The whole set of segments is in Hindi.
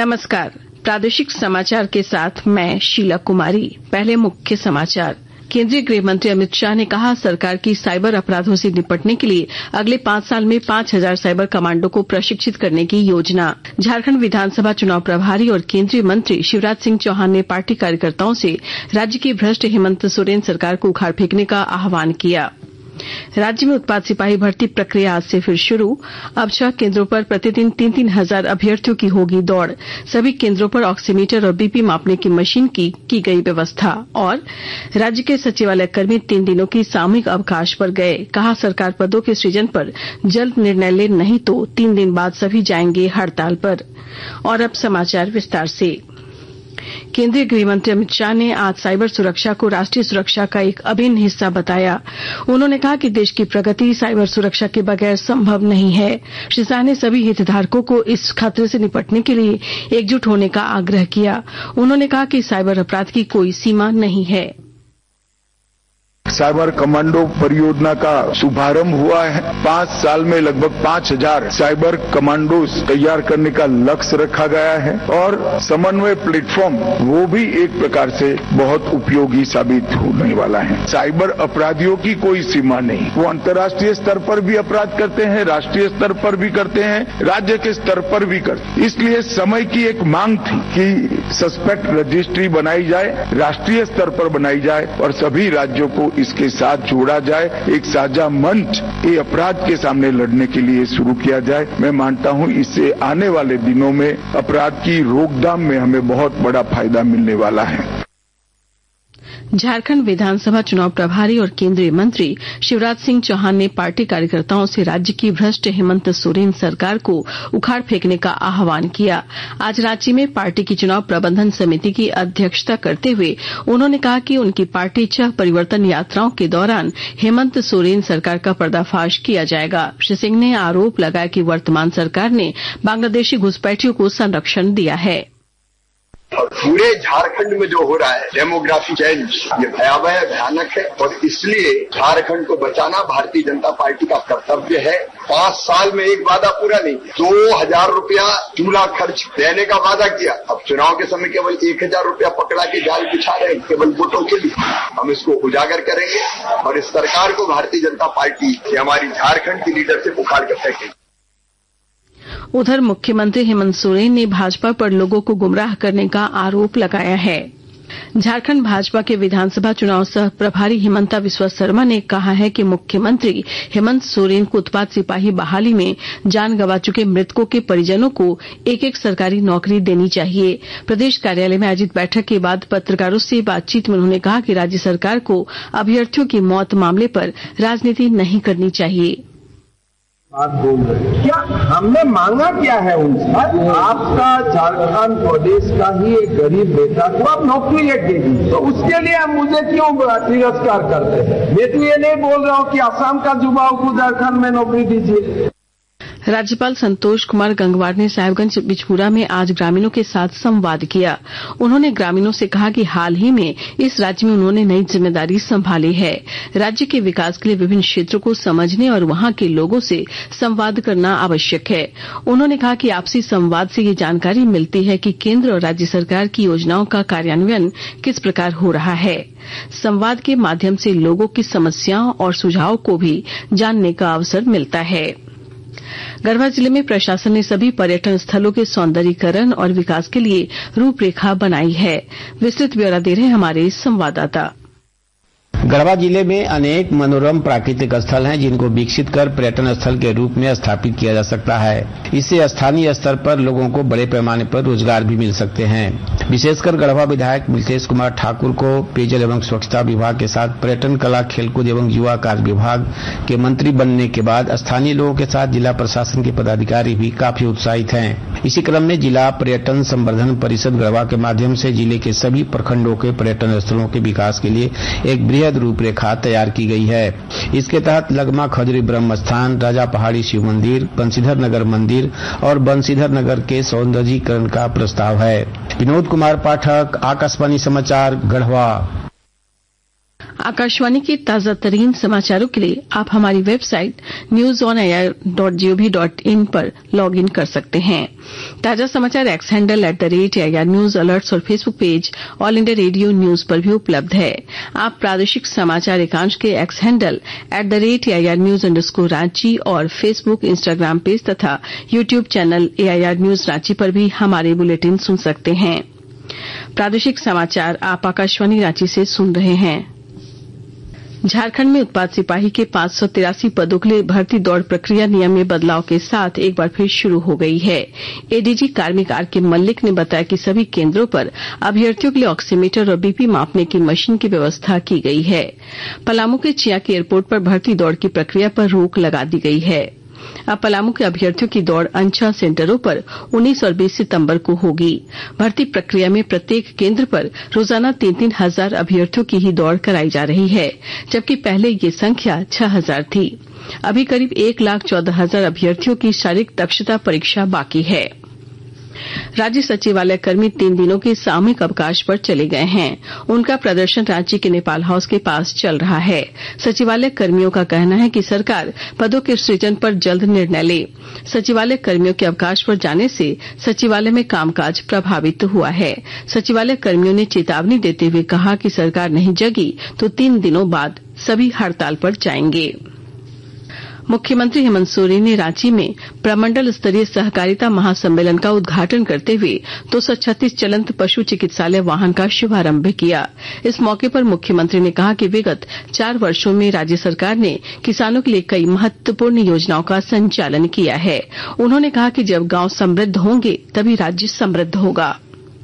नमस्कार, प्रादेशिक समाचार के साथ मैं शीला कुमारी। पहले मुख्य समाचार। केंद्रीय गृह मंत्री अमित शाह ने कहा, सरकार की साइबर अपराधों से निपटने के लिए अगले 5 साल में 5000 साइबर कमांडो को प्रशिक्षित करने की योजना। झारखंड विधानसभा चुनाव प्रभारी और केंद्रीय मंत्री शिवराज सिंह चौहान ने पार्टी कार्यकर्ताओं से राज्य की भ्रष्ट हेमंत सोरेन सरकार को उखाड़ फेंकने का आह्वान किया। राज्य में उत्पाद सिपाही भर्ती प्रक्रिया आज से फिर शुरू। अब 6 केंद्रों पर प्रतिदिन 3-3 हजार अभ्यर्थियों की होगी दौड़। सभी केंद्रों पर ऑक्सीमीटर और बीपी मापने की मशीन की गई व्यवस्था। और राज्य के सचिवालय कर्मी 3 दिनों की सामूहिक अवकाश पर गए। कहा, सरकार पदों के सृजन पर जल्द निर्णय ले, नहीं तो 3 दिन बाद सभी जाएंगे हड़ताल पर। और अब समाचार विस्तार से। केंद्रीय गृह मंत्री अमित शाह ने आज साइबर सुरक्षा को राष्ट्रीय सुरक्षा का एक अभिन्न हिस्सा बताया। उन्होंने कहा कि देश की प्रगति साइबर सुरक्षा के बगैर संभव नहीं है। श्री शाह ने सभी हितधारकों को इस खतरे से निपटने के लिए एकजुट होने का आग्रह किया। उन्होंने कहा कि साइबर अपराध की कोई सीमा नहीं है। साइबर कमांडो परियोजना का शुभारंभ हुआ है। 5 साल में लगभग 5000 साइबर कमांडोज तैयार करने का लक्ष्य रखा गया है और समन्वय प्लेटफॉर्म वो भी एक प्रकार से बहुत उपयोगी साबित होने वाला है। साइबर अपराधियों की कोई सीमा नहीं, वो अंतर्राष्ट्रीय स्तर पर भी अपराध करते हैं, राष्ट्रीय स्तर पर भी करते हैं, राज्य के स्तर पर भी करते हैं। इसलिए समय की एक मांग थी कि सस्पेक्ट रजिस्ट्री बनाई जाए, राष्ट्रीय स्तर पर बनाई जाए और सभी राज्यों को इसके साथ जोड़ा जाए। एक साझा मंच ये अपराध के सामने लड़ने के लिए शुरू किया जाए। मैं मानता हूं इससे आने वाले दिनों में अपराध की रोकथाम में हमें बहुत बड़ा फायदा मिलने वाला है। झारखंड विधानसभा चुनाव प्रभारी और केंद्रीय मंत्री शिवराज सिंह चौहान ने पार्टी कार्यकर्ताओं से राज्य की भ्रष्ट हेमंत सोरेन सरकार को उखाड़ फेंकने का आह्वान किया। आज रांची में पार्टी की चुनाव प्रबंधन समिति की अध्यक्षता करते हुए उन्होंने कहा कि उनकी पार्टी 6 परिवर्तन यात्राओं के दौरान हेमंत सोरेन सरकार का पर्दाफाश किया जाएगा। श्री सिंह ने आरोप लगाया कि वर्तमान सरकार ने बांग्लादेशी घुसपैठियों को संरक्षण दिया है। और पूरे झारखंड में जो हो रहा है डेमोग्राफी चेंज, ये भयावह भयानक है और इसलिए झारखंड को बचाना भारतीय जनता पार्टी का कर्तव्य है। 5 साल में एक वादा पूरा नहीं, 2000 रुपया चूल्हा खर्च देने का वादा किया। अब चुनाव के समय केवल 1000 रुपया पकड़ा के जाल बिछा रहे हैं, केवल वोटों के लिए। हम इसको उजागर करेंगे और इस सरकार को भारतीय जनता पार्टी से हमारी झारखंड की लीडरशिप उखाड़ कर फेंकेगी। उधर मुख्यमंत्री हेमंत सोरेन ने भाजपा पर लोगों को गुमराह करने का आरोप लगाया है। झारखंड भाजपा के विधानसभा चुनाव सह प्रभारी हिमंता विश्वा शर्मा ने कहा है कि मुख्यमंत्री हेमंत सोरेन को उत्पाद सिपाही बहाली में जान गंवा चुके मृतकों के परिजनों को एक सरकारी नौकरी देनी चाहिए। प्रदेश कार्यालय में आयोजित बैठक के बाद पत्रकारों से बातचीत में उन्होंने कहा कि राज्य सरकार को अभ्यर्थियों की मौत मामले पर राजनीति नहीं करनी चाहिए। बात बोल रहे क्या हमने मांगा क्या है उनसे? आपका झारखंड प्रदेश का ही एक गरीब बेटा को आप नौकरी एक दे दी, तो उसके लिए आप मुझे क्यों तिरस्कार करते हैं? मैं तो ये नहीं बोल रहा हूँ कि असम का युवाओं को झारखंड में नौकरी दीजिए। राज्यपाल संतोष कुमार गंगवार ने साहेबगंज बिचपुरा में आज ग्रामीणों के साथ संवाद किया। उन्होंने ग्रामीणों से कहा कि हाल ही में इस राज्य में उन्होंने नई जिम्मेदारी संभाली है। राज्य के विकास के लिए विभिन्न क्षेत्रों को समझने और वहां के लोगों से संवाद करना आवश्यक है। उन्होंने कहा कि आपसी संवाद से ये जानकारी मिलती है कि केंद्र और राज्य सरकार की योजनाओं का कार्यान्वयन किस प्रकार हो रहा है। संवाद के माध्यम से लोगों की समस्याओं और सुझावों को भी जानने का अवसर मिलता है। गढ़वा जिले में प्रशासन ने सभी पर्यटन स्थलों के सौंदर्यीकरण और विकास के लिए रूपरेखा बनाई है। विस्तृत ब्यौरा दे रहे हैं हमारे संवाददाता। गढ़वा जिले में अनेक मनोरम प्राकृतिक स्थल हैं जिनको विकसित कर पर्यटन स्थल के रूप में स्थापित किया जा सकता है। इससे स्थानीय स्तर पर लोगों को बड़े पैमाने पर रोजगार भी मिल सकते हैं। विशेषकर गढ़वा विधायक मिलतेश कुमार ठाकुर को पेयजल एवं स्वच्छता विभाग के साथ पर्यटन, कला, खेलकूद एवं युवा कार्य विभाग के मंत्री बनने के बाद स्थानीय लोगों के साथ जिला प्रशासन के पदाधिकारी भी काफी उत्साहित हैं। इसी क्रम में जिला पर्यटन संवर्धन परिषद गढ़वा के माध्यम से जिले के सभी प्रखंडों के पर्यटन स्थलों के विकास के लिए एक बृहद रूपरेखा तैयार की गई है। इसके तहत लगमा खजुरी ब्रह्म स्थान, राजा पहाड़ी शिव मंदिर, बंशीधर नगर मंदिर और बंशीधर नगर के सौंदर्यीकरण का प्रस्ताव है। विनोद कुमार पाठक, आकाशवाणी समाचार, गढ़वा। आकाशवाणी के ताजा तरीन समाचारों के लिए आप हमारी वेबसाइट newsonair.gov.in पर लॉग इन कर सकते हैं। ताजा समाचार X handle @AIR news alerts और Facebook page all India radio news पर भी उपलब्ध है। आप प्रादेशिक समाचार एकांश के एक्स हैंडल @AIR न्यूज_रांची और फेसबुक, इंस्टाग्राम पेज तथा YouTube channel AIR news Ranchi पर भी हमारे बुलेटिन सुन सकते हैं। प्रादेशिक समाचार आप आकाशवाणी रांची से सुन रहे हैं। झारखंड में उत्पाद सिपाही के 583 पदों के लिए भर्ती दौड़ प्रक्रिया नियम में बदलाव के साथ एक बार फिर शुरू हो गई है। एडीजी कार्मिक आर.के. मल्लिक ने बताया कि सभी केंद्रों पर अभ्यर्थियों के लिए ऑक्सीमीटर और बीपी मापने की मशीन की व्यवस्था की गई है। पलामू के चियाकी एयरपोर्ट पर भर्ती दौड़ की प्रक्रिया पर रोक लगा दी गई है। अब पलामू के अभ्यर्थियों की दौड़ अंचा सेंटरों पर 19 और 20 सितंबर को होगी। भर्ती प्रक्रिया में प्रत्येक केंद्र पर रोजाना 3-3 हजार अभ्यर्थियों की ही दौड़ कराई जा रही है, जबकि पहले ये संख्या 6000 थी। अभी करीब 1,14,000 अभ्यर्थियों की शारीरिक दक्षता परीक्षा बाकी है। राज्य सचिवालय कर्मी 3 दिनों के सामूहिक अवकाश पर चले गए हैं। उनका प्रदर्शन रांची के नेपाल हाउस के पास चल रहा है। सचिवालय कर्मियों का कहना है कि सरकार पदों के सृजन पर जल्द निर्णय ले। सचिवालय कर्मियों के अवकाश पर जाने से सचिवालय में कामकाज प्रभावित हुआ है। सचिवालय कर्मियों ने चेतावनी देते हुए कहा कि सरकार नहीं जगी तो 3 दिनों बाद सभी हड़ताल पर जाएंगे। मुख्यमंत्री हेमंत सोरेन ने रांची में प्रमंडल स्तरीय सहकारिता महासम्मेलन का उद्घाटन करते हुए 236 चलंत पशु चिकित्सालय वाहन का शुभारंभ किया। इस मौके पर मुख्यमंत्री ने कहा कि विगत 4 वर्षों में राज्य सरकार ने किसानों के लिए कई महत्वपूर्ण योजनाओं का संचालन किया है। उन्होंने कहा कि जब गांव समृद्ध होंगे तभी राज्य समृद्ध होगा।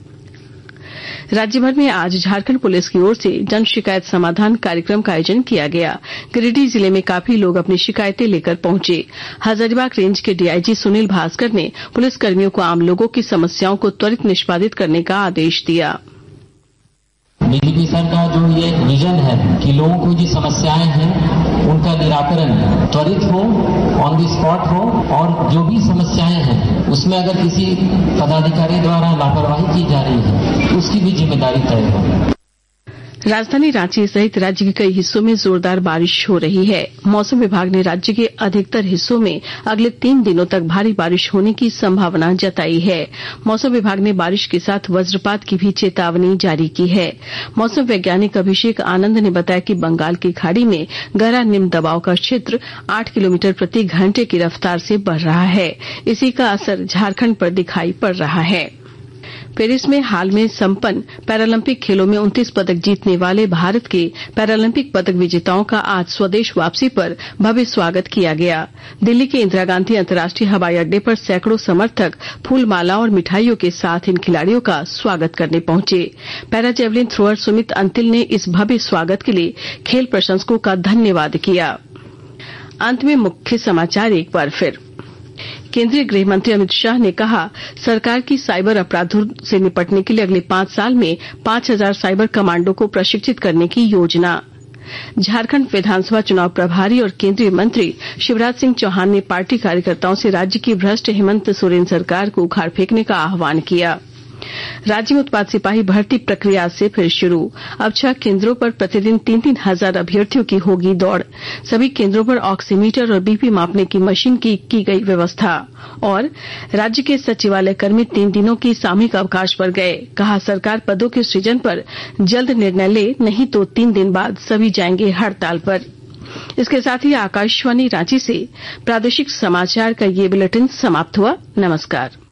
राज्यभर में आज झारखंड पुलिस की ओर से जन शिकायत समाधान कार्यक्रम का आयोजन किया गया। गिरिडीह जिले में काफी लोग अपनी शिकायतें लेकर पहुंचे। हजारीबाग रेंज के डीआईजी सुनील भास्कर ने पुलिसकर्मियों को आम लोगों की समस्याओं को त्वरित निष्पादित करने का आदेश दिया। डीजीपी सर का जो ये विजन है कि लोगों को जो समस्याएं हैं उनका निराकरण त्वरित हो, ऑन द स्पॉट हो, और जो भी समस्याएं हैं उसमें अगर किसी पदाधिकारी द्वारा लापरवाही की जा रही है उसकी भी जिम्मेदारी तय हो। राजधानी रांची सहित राज्य के कई हिस्सों में जोरदार बारिश हो रही है। मौसम विभाग ने राज्य के अधिकतर हिस्सों में अगले 3 दिनों तक भारी बारिश होने की संभावना जताई है। मौसम विभाग ने बारिश के साथ वज्रपात की भी चेतावनी जारी की है। मौसम वैज्ञानिक अभिषेक आनंद ने बताया कि बंगाल की खाड़ी में गहरा निम्न दबाव का क्षेत्र 8 किलोमीटर प्रति घंटे की रफ्तार से बढ़ रहा है। इसी का असर झारखंड पर दिखाई पड़ रहा है। पेरिस में हाल में संपन्न पैरालंपिक खेलों में 29 पदक जीतने वाले भारत के पैरालंपिक पदक विजेताओं का आज स्वदेश वापसी पर भव्य स्वागत किया गया। दिल्ली के इंदिरा गांधी अंतर्राष्ट्रीय हवाई अड्डे पर सैकड़ों समर्थक फूलमाला और मिठाइयों के साथ इन खिलाड़ियों का स्वागत करने पहुंचे। Para javelin thrower Sumit Antil ने इस भव्य स्वागत के लिए खेल प्रशंसकों का धन्यवाद किया। अंत में मुख्य समाचार एक बार फिर। केंद्रीय गृह मंत्री अमित शाह ने कहा, सरकार की साइबर अपराधों से निपटने के लिए अगले 5 साल में 5000 साइबर कमांडो को प्रशिक्षित करने की योजना। झारखंड विधानसभा चुनाव प्रभारी और केंद्रीय मंत्री शिवराज सिंह चौहान ने पार्टी कार्यकर्ताओं से राज्य की भ्रष्ट हेमंत सोरेन सरकार को उखाड़ फेंकने का आह्वान किया। राज्य में उत्पाद सिपाही भर्ती प्रक्रिया से फिर शुरू। अब 6 केंद्रों पर प्रतिदिन 3-3 हजार अभ्यर्थियों की होगी दौड़। सभी केंद्रों पर ऑक्सीमीटर और बीपी मापने की मशीन की गई व्यवस्था। और राज्य के सचिवालय कर्मी 3 दिनों की सामूहिक अवकाश पर गए। कहा, सरकार पदों के सृजन पर जल्द निर्णय ले, नहीं तो 3 दिन बाद सभी जाएंगे हड़ताल पर। इसके साथ ही आकाशवाणी रांची से प्रादेशिक समाचार का ये बुलेटिन समाप्त हुआ। नमस्कार।